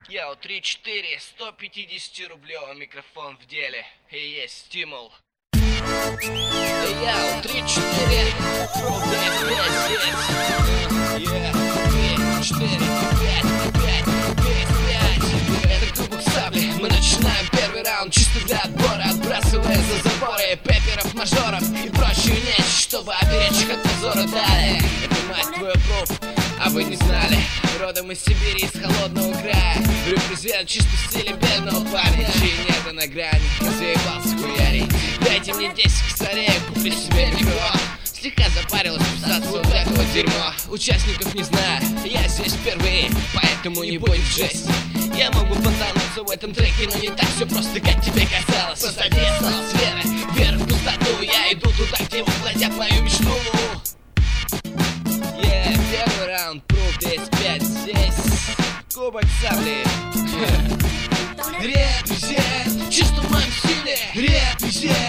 Йоу, 3-4, 150-рублевый микрофон в деле. И есть стимул. Йоу, 3-4, пробуй здесь. 3-4, 5. Это кубок сабли. Мы начинаем первый раунд чисто для отбора, отбрасывая за заборы пепперов, мажоров и прочую нечисть, чтобы оберечь их от позора. Далее, это мать твою пруф, а вы не знали. Родом из Сибири, из холодного края. Репрезент чисто в стиле бедного парня, чьи нервы на грани, заебался хуярить. Дайте мне 10 косарей, куплю себе микро. Слегка запарилась писаться вот этого дерьмо. Участников не знаю, я здесь впервые, поэтому не будь в жести. Я могу потонуться в этом треке, но не так все просто, как тебе казалось. Позади осталась вера, вера в пустоту. Я иду туда, где воплотят мою мечту. Первый раунд, пруф, здесь 5, здесь кубок сабли. Репрезент, чисто в моем стиле. Репрезент.